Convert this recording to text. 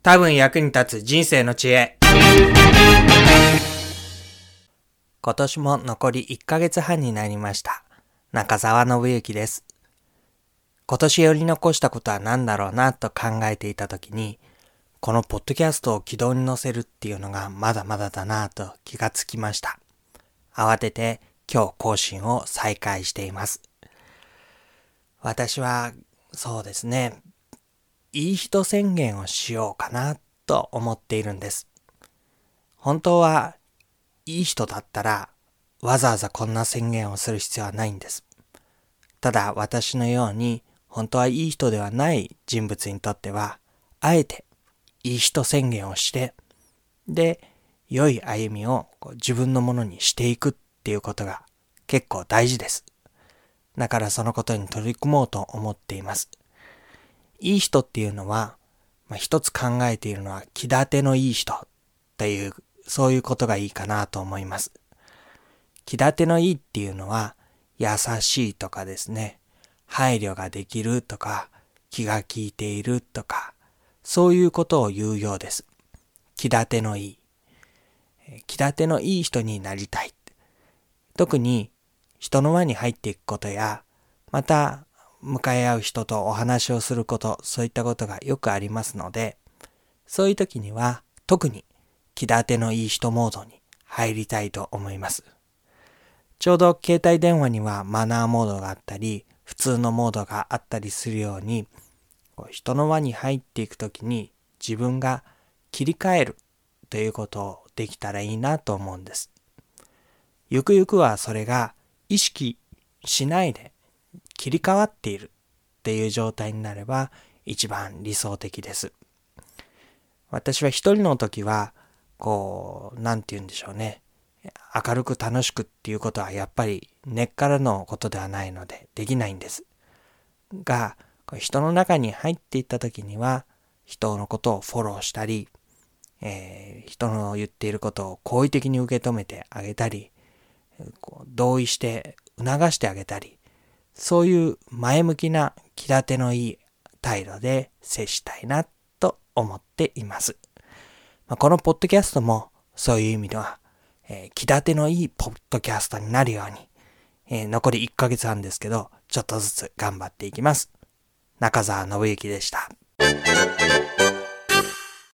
多分役に立つ人生の知恵。今年も残り1ヶ月半になりました。中澤信之です。今年やり残したことは何だろうなと考えていたときに、このポッドキャストを軌道に乗せるっていうのがまだまだだなと気がつきました。慌てて今日更新を再開しています。私はそうですね、いい人宣言をしようかなと思っているんです。本当はいい人だったらわざわざこんな宣言をする必要はないんです。ただ私のように本当はいい人ではない人物にとっては、あえていい人宣言をして、で、良い歩みを自分のものにしていくっていうことが結構大事です。だからそのことに取り組もうと思っています。いい人っていうのは、一つ考えているのは気立てのいい人っていう、そういうことがいいかなと思います。気立てのいいっていうのは優しいとかですね、配慮ができるとか、気が利いているとか、そういうことを言うようです。気立てのいい。気立てのいい人になりたい。特に人の輪に入っていくことや、また向かい合う人とお話をすること、そういったことがよくありますので、そういう時には特に気立てのいい人モードに入りたいと思います。ちょうど携帯電話にはマナーモードがあったり、普通のモードがあったりするように、人の輪に入っていくときに自分が切り替えるということをできたらいいなと思うんです。ゆくゆくはそれが意識しないで切り替わっているっていう状態になれば一番理想的です。私は一人の時はなんて言うんでしょうね。明るく楽しくっていうことはやっぱり根っからのことではないのでできないんです。が、人の中に入っていった時には人のことをフォローしたり、人の言っていることを好意的に受け止めてあげたり、同意して促してあげたり、そういう前向きな気立てのいい態度で接したいなと思っています。このポッドキャストもそういう意味では、気立てのいいポッドキャストになるように、残り1ヶ月半ですけど、ちょっとずつ頑張っていきます。中澤信之でした。